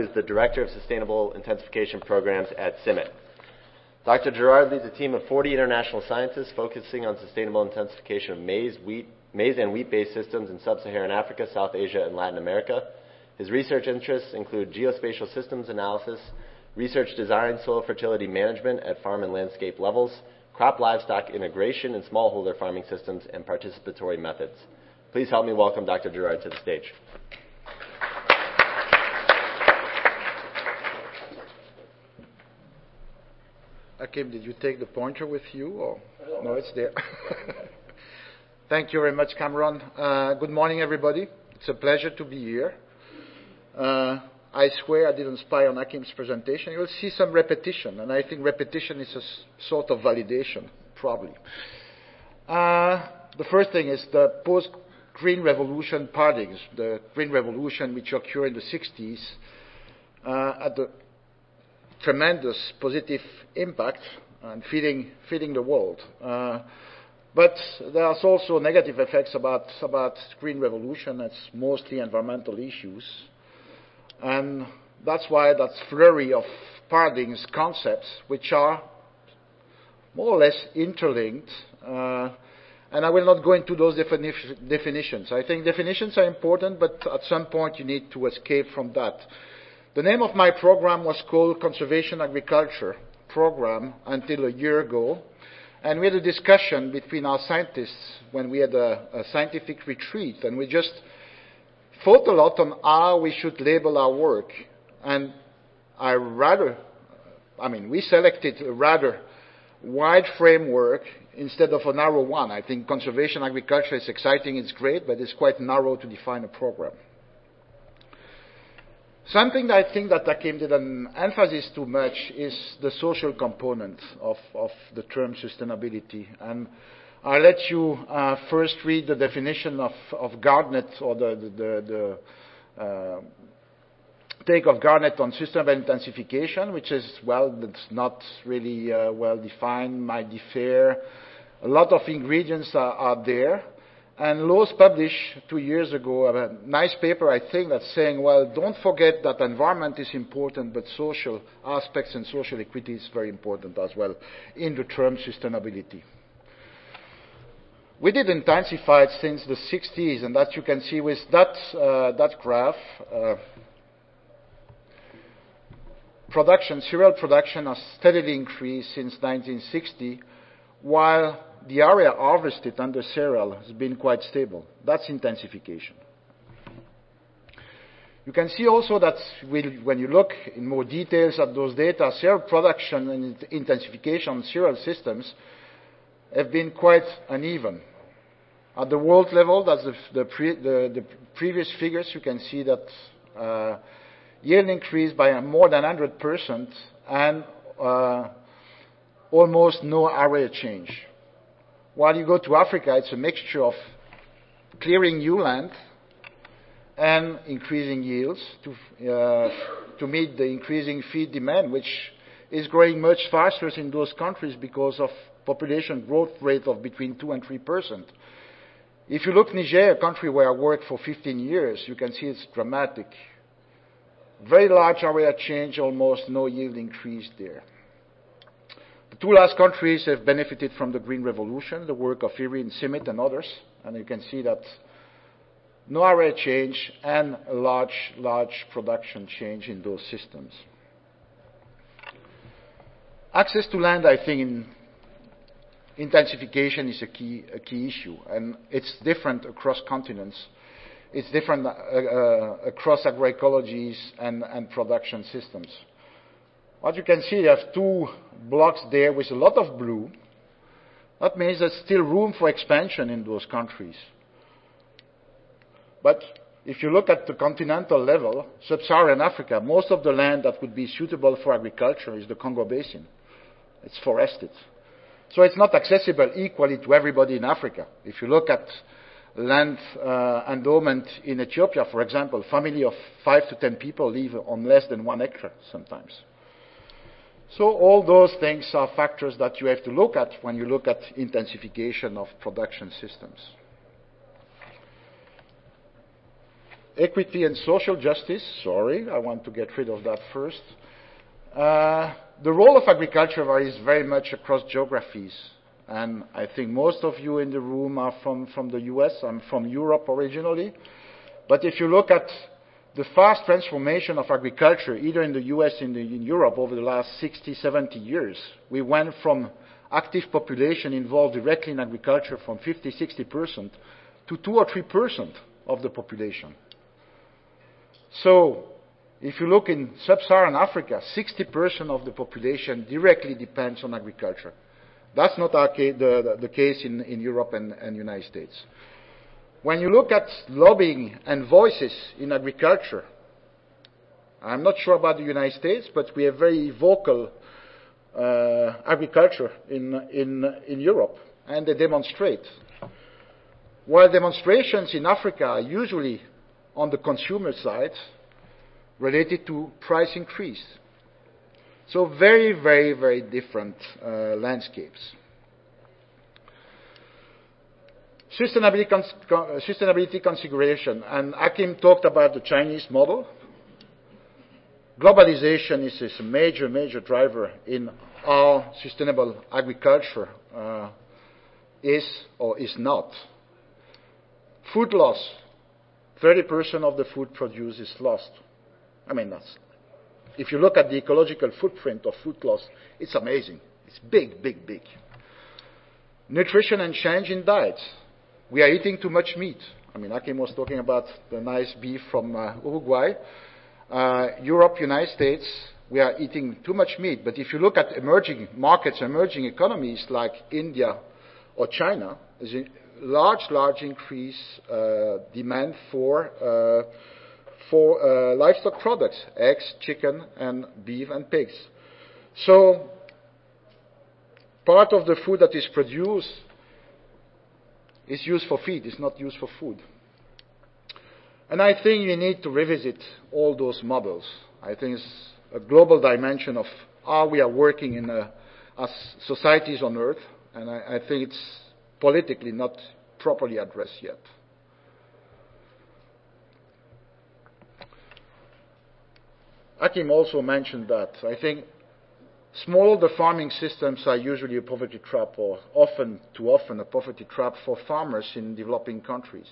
Who is the Director of Sustainable Intensification Programs at CIMMYT. Dr. Gerard leads a team of 40 international scientists focusing on sustainable intensification of maize and wheat-based systems in sub-Saharan Africa, South Asia, and Latin America. His research interests include geospatial systems analysis, research design, soil fertility management at farm and landscape levels, crop livestock integration in smallholder farming systems, and participatory methods. Please help me welcome Dr. Gerard to the stage. Akim, did you take the pointer with you? Or? No, it's there. Thank you very much, Cameron. Good morning, everybody. It's a pleasure to be here. I swear I didn't spy on Akim's presentation. You'll see some repetition, and I think repetition is a sort of validation, probably. The first thing is the post-Green Revolution paradigms. The Green Revolution, which occurred in the 60s, had the tremendous positive impact and feeding the world. But there's also negative effects about Green Revolution. It's mostly environmental issues. And that's why that flurry of paradigms, concepts, which are more or less interlinked. And I will not go into those definitions. I think definitions are important, but at some point you need to escape from that. The name of my program was called Conservation Agriculture Program until a year ago. And we had a discussion between our scientists when we had a scientific retreat. And we just thought a lot on how we should label our work. And we selected a rather wide framework instead of a narrow one. I think conservation agriculture is exciting, it's great, but it's quite narrow to define a program. Something that I think that Akim didn't emphasize too much is the social component of the term sustainability. And I'll let you first read the definition of Gartnet, or the take of Gartnet on sustainable intensification, which is, it's not really well defined, might differ. A lot of ingredients are there. And Lowe's published 2 years ago a nice paper, I think, that's saying, don't forget that environment is important, but social aspects and social equity is very important as well in the term sustainability. We did intensify it since the 60s, and that you can see with that graph. Cereal production has steadily increased since 1960, while the area harvested under cereal has been quite stable. That's intensification. You can see also that when you look in more details at those data, cereal production and intensification on cereal systems have been quite uneven. At the world level, that's the previous figures, you can see that yield increased by more than 100% and almost no area change. While you go to Africa, it's a mixture of clearing new land and increasing yields to meet the increasing feed demand, which is growing much faster in those countries because of population growth rate of between 2 and 3%. If you look Niger, a country where I worked for 15 years, you can see it's dramatic. Very large area change, almost no yield increase there. The two last countries have benefited from the Green Revolution, the work of IRRI and CIMMYT and others, and you can see that no area change and a large production change in those systems. Access to land, I think, in intensification is a key issue, and it's different across continents. It's different across agroecologies and production systems. What you can see, you have two blocks there with a lot of blue. That means there's still room for expansion in those countries. But if you look at the continental level, sub-Saharan Africa, most of the land that would be suitable for agriculture is the Congo Basin. It's forested. So it's not accessible equally to everybody in Africa. If you look at land endowment in Ethiopia, for example, a family of 5 to 10 people live on less than 1 hectare sometimes. So all those things are factors that you have to look at when you look at intensification of production systems. equity and social justice. Sorry, I want to get rid of that first. The role of agriculture varies very much across geographies. And I think most of you in the room are from the US. I'm from Europe originally. But if you look at the fast transformation of agriculture, either in the US and in Europe over the last 60, 70 years, we went from active population involved directly in agriculture from 50, 60% to 2 or 3% of the population. So, if you look in sub-Saharan Africa, 60% of the population directly depends on agriculture. That's not the case in Europe and United States. When you look at lobbying and voices in agriculture, I'm not sure about the United States, but we have very vocal agriculture in Europe, and they demonstrate. While demonstrations in Africa are usually on the consumer side, related to price increase. So very, very, very different landscapes. Sustainability consideration, and Hakim talked about the Chinese model. Globalization is a major, major driver in how sustainable agriculture is or is not. Food loss, 30% of the food produced is lost. I mean, if you look at the ecological footprint of food loss, it's amazing. It's big, big, big. Nutrition and change in diets. We are eating too much meat. I mean, Hakim was talking about the nice beef from Uruguay. Europe, United States, we are eating too much meat. But if you look at emerging markets, emerging economies like India or China, there's a large increase demand for livestock products, eggs, chicken, and beef and pigs. So part of the food that is produced is used for feed, it's not used for food. And I think you need to revisit all those models. I think it's a global dimension of how we are working as societies on Earth, and I think it's politically not properly addressed yet. Hakim also mentioned that. I think smallholder farming systems are usually a poverty trap, or too often a poverty trap for farmers in developing countries.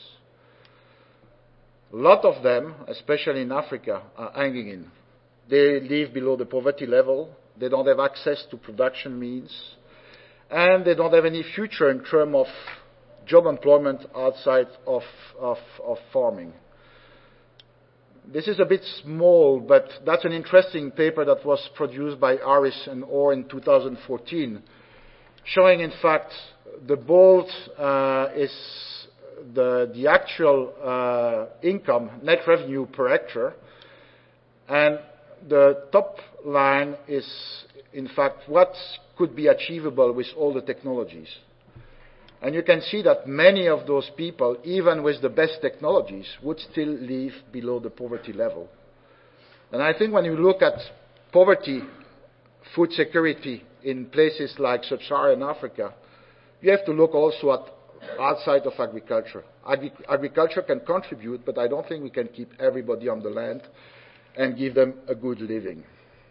A lot of them, especially in Africa, are hanging in. They live below the poverty level, they don't have access to production means, and they don't have any future in terms of job employment outside of farming. This is a bit small, but that's an interesting paper that was produced by Harris and Orr in 2014, showing, in fact, the bold is the actual income, net revenue per hectare, and the top line is, in fact, what could be achievable with all the technologies. And you can see that many of those people, even with the best technologies, would still live below the poverty level. And I think when you look at poverty, food security in places like sub-Saharan Africa, you have to look also at outside of agriculture. Agriculture can contribute, but I don't think we can keep everybody on the land and give them a good living.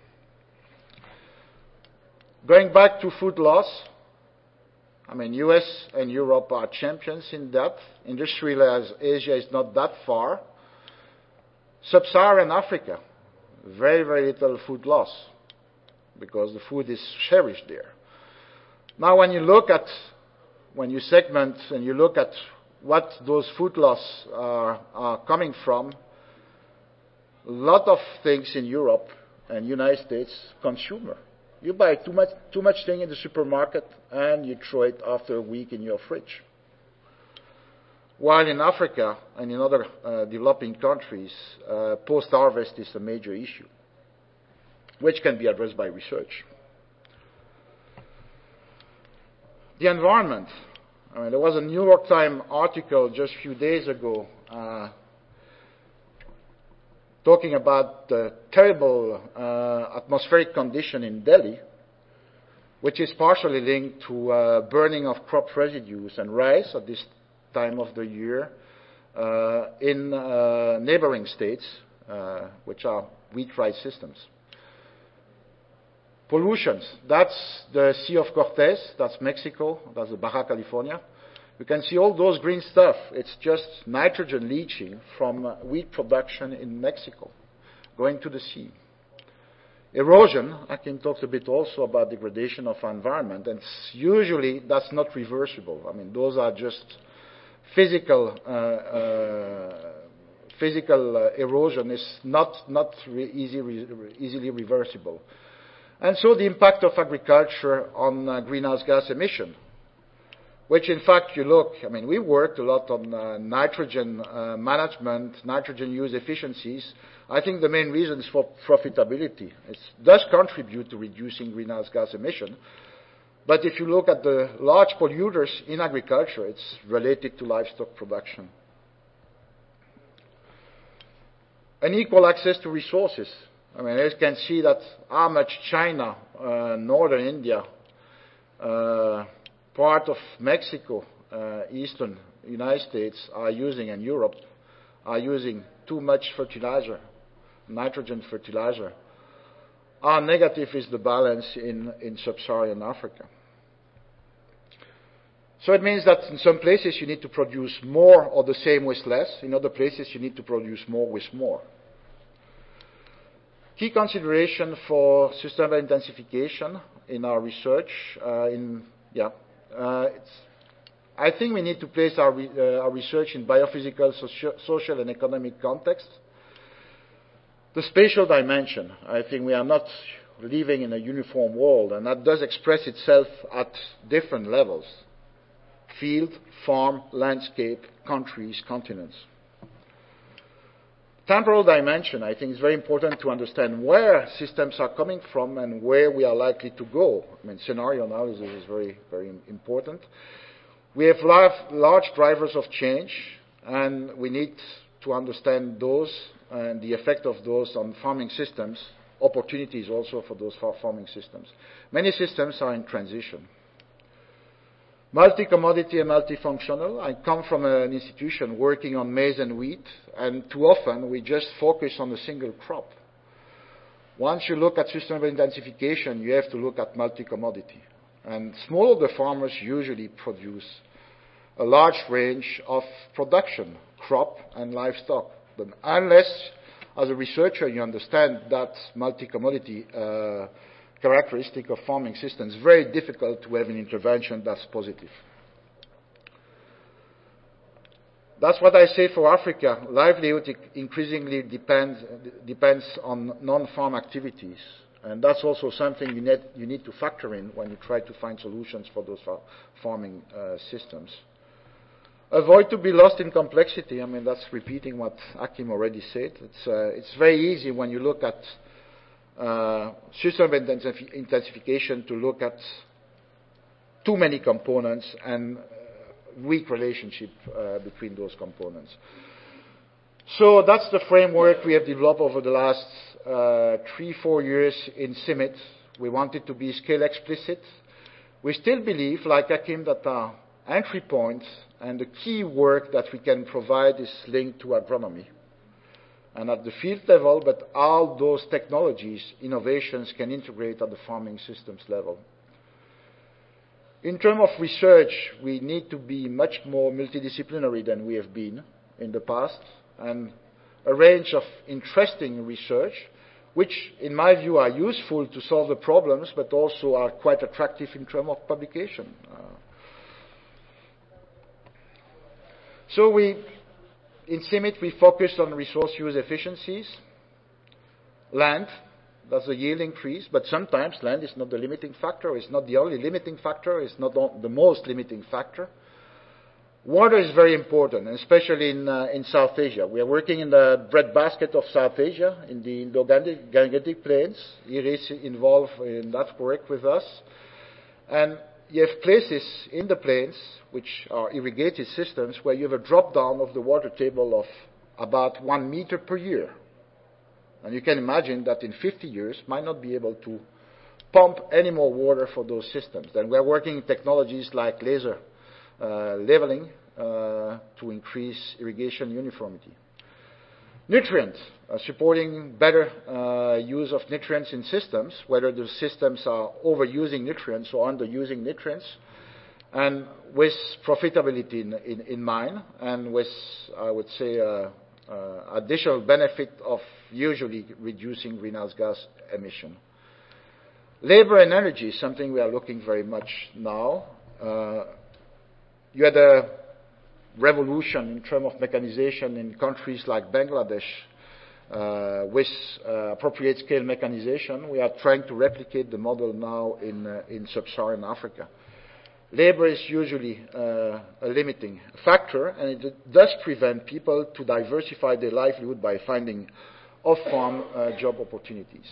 Going back to food loss, I mean, US and Europe are champions in that. Industrialized Asia is not that far. Sub-Saharan Africa, very, very little food loss because the food is cherished there. Now, when you segment and you look at what those food loss are coming from, a lot of things in Europe and United States, consumer. You buy too much thing in the supermarket and you throw it after a week in your fridge. While in Africa and in other developing countries, post-harvest is a major issue, which can be addressed by research. The environment. I mean, there was a New York Times article just a few days ago talking about the terrible atmospheric condition in Delhi, which is partially linked to burning of crop residues and rice at this time of the year, in neighboring states, which are wheat rice systems. Pollutions, that's the Sea of Cortez, that's Mexico, that's the Baja California. You can see all those green stuff. It's just nitrogen leaching from wheat production in Mexico going to the sea. Erosion, Akim talks a bit also about degradation of our environment, and usually that's not reversible. I mean, those are just physical erosion is not easily reversible. And so the impact of agriculture on greenhouse gas emission, which in fact you look, I mean, we worked a lot on nitrogen management, nitrogen use efficiencies. I think the main reason is for profitability. It does contribute to reducing greenhouse gas emission. But if you look at the large polluters in agriculture, it's related to livestock production. Unequal access to resources. I mean, you can see that how much China, northern India, part of Mexico, eastern United States are using, and Europe are using too much fertilizer, nitrogen fertilizer. How negative is the balance in sub-Saharan Africa? So it means that in some places you need to produce more or the same with less. In other places you need to produce more with more. Key consideration for sustainable intensification in our research, I think we need to place our research in biophysical, social, and economic context. The spatial dimension, I think we are not living in a uniform world, and that does express itself at different levels. Field, farm, landscape, countries, continents. Temporal dimension, I think, is very important to understand where systems are coming from and where we are likely to go. I mean, scenario analysis is very, very important. We have large drivers of change, and we need to understand those and the effect of those on farming systems, opportunities also for those farming systems. Many systems are in transition. Multi-commodity and multifunctional. I come from an institution working on maize and wheat, and too often we just focus on a single crop. Once you look at sustainable intensification, you have to look at multi-commodity. And smallholder farmers usually produce a large range of production, crop and livestock. But unless, as a researcher, you understand that multi-commodity characteristic of farming systems, very difficult to have an intervention that's positive. That's what I say for Africa. Livelihood increasingly depends on non-farm activities. And that's also something you need to factor in when you try to find solutions for those farming systems. Avoid to be lost in complexity. I mean, that's repeating what Akim already said. It's very easy when you look at sustainable intensification to look at too many components and weak relationship between those components. So that's the framework we have developed over the last 3-4 years in CIMMYT. We wanted to be scale explicit. We still believe, like Akim, that our entry point and the key work that we can provide is linked to agronomy. And at the field level, but all those technologies, innovations can integrate at the farming systems level. In terms of research, we need to be much more multidisciplinary than we have been in the past, and a range of interesting research, which in my view are useful to solve the problems, but also are quite attractive in terms of publication. So in CIMMYT, we focused on resource use efficiencies, land, that's the yield increase, but sometimes land is not the limiting factor, it's not the only limiting factor, it's not the most limiting factor. Water is very important, especially in South Asia. We are working in the breadbasket of South Asia, in the Indo-Gangetic Plains. IRIS is involved in that work with us. And you have places in the plains, which are irrigated systems, where you have a drop down of the water table of about 1 meter per year. And you can imagine that in 50 years, might not be able to pump any more water for those systems. Then we're working in technologies like laser leveling, to increase irrigation uniformity. Nutrients, supporting better use of nutrients in systems, whether the systems are overusing nutrients or underusing nutrients, and with profitability in mind, and with, I would say, additional benefit of usually reducing greenhouse gas emission. Labor and energy is something we are looking very much now. You had a revolution in terms of mechanization in countries like Bangladesh with appropriate scale mechanization. We are trying to replicate the model now in sub-Saharan Africa. Labor is usually a limiting factor, and it does prevent people to diversify their livelihood by finding off-farm job opportunities.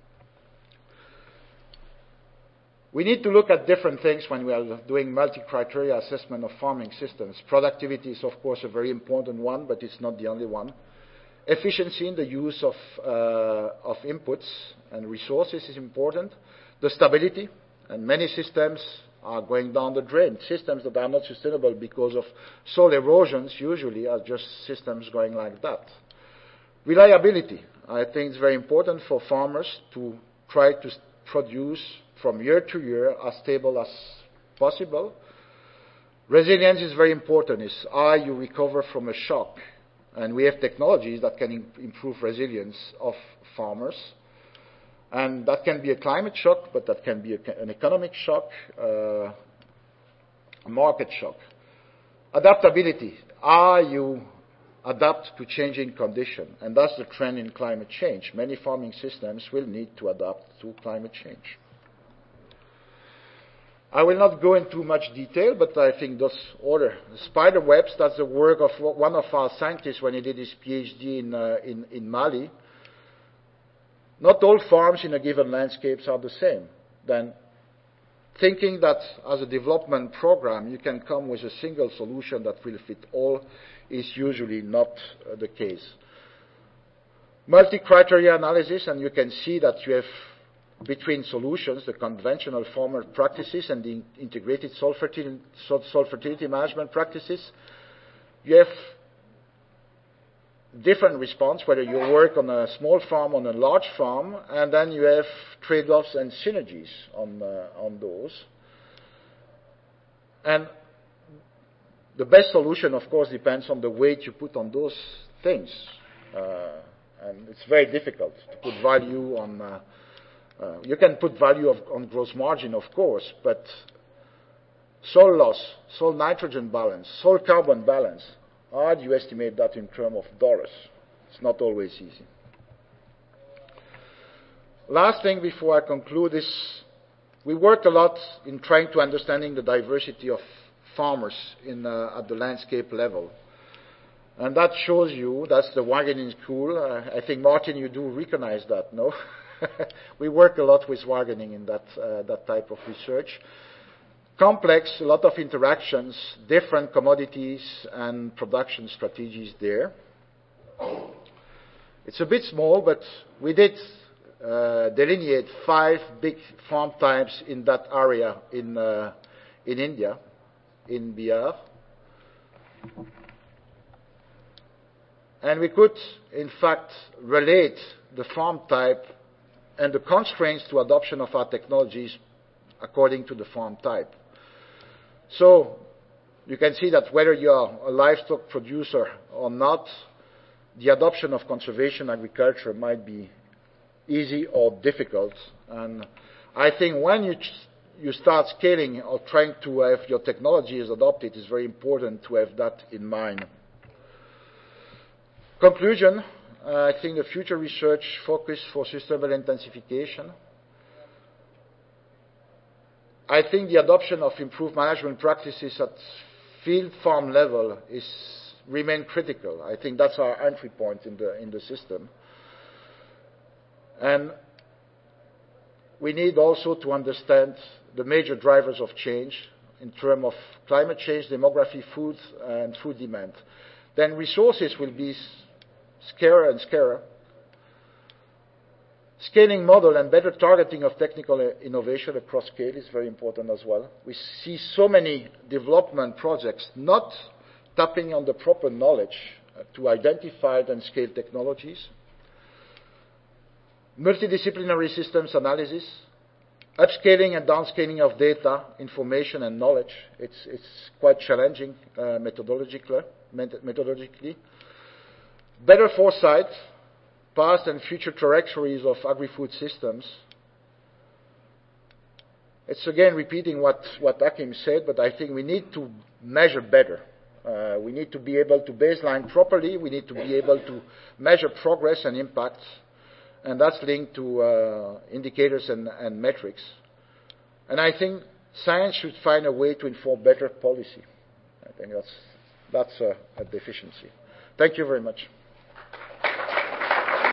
We need to look at different things when we are doing multi-criteria assessment of farming systems. Productivity is, of course, a very important one, but it's not the only one. Efficiency in the use of inputs and resources is important. The stability, and many systems are going down the drain. Systems that are not sustainable because of soil erosions usually are just systems going like that. Reliability. I think it's very important for farmers to try to produce from year to year as stable as possible. Resilience is very important. It's how you recover from a shock. And we have technologies that can improve resilience of farmers. And that can be a climate shock, but that can be an economic shock, a market shock. Adaptability, how you adapt to changing conditions. And that's the trend in climate change. Many farming systems will need to adapt to climate change. I will not go into much detail, but I think those other spider webs, that's the work of one of our scientists when he did his PhD in Mali. Not all farms in a given landscape are the same. Then thinking that as a development program you can come with a single solution that will fit all is usually not the case. Multi-criteria analysis, and you can see that you have between solutions, the conventional farmer practices and the integrated soil fertility management practices, you have different response, whether you work on a small farm, on a large farm, and then you have trade-offs and synergies on those. And the best solution, of course, depends on the weight you put on those things. And it's very difficult to put value on... you can put value on gross margin, of course, but soil loss, soil nitrogen balance, soil carbon balance, how do you estimate that in terms of dollars? It's not always easy. Last thing before I conclude is we work a lot in trying to understanding the diversity of farmers at the landscape level. And that shows you, that's the Wageningen School. I think, Martin, you do recognize that, no? We work a lot with Wageningen in that type of research. Complex, a lot of interactions, different commodities and production strategies there. It's a bit small, but we did delineate 5 big farm types in that area in India, in Bihar. And we could, in fact, relate the farm type and the constraints to adoption of our technologies according to the farm type. So you can see that whether you are a livestock producer or not, the adoption of conservation agriculture might be easy or difficult. And I think when you start scaling or trying to have your technologies adopted, it's very important to have that in mind. Conclusion, I think the future research focus for sustainable intensification. I think the adoption of improved management practices at field farm level remain critical. I think that's our entry point in the system. And we need also to understand the major drivers of change in terms of climate change, demography, food, and food demand. Then resources will be scarcer and scarcer. Scaling model and better targeting of technical innovation across scale is very important as well. We see so many development projects not tapping on the proper knowledge to identify and scale technologies, multidisciplinary systems analysis, upscaling and downscaling of data, information, and knowledge. It's quite challenging methodologically. Better foresight, past and future trajectories of agri-food systems. It's again repeating what Hakim said, but I think we need to measure better. We need to be able to baseline properly. We need to be able to measure progress and impact, and that's linked to indicators and metrics. And I think science should find a way to inform better policy. I think that's a deficiency. Thank you very much.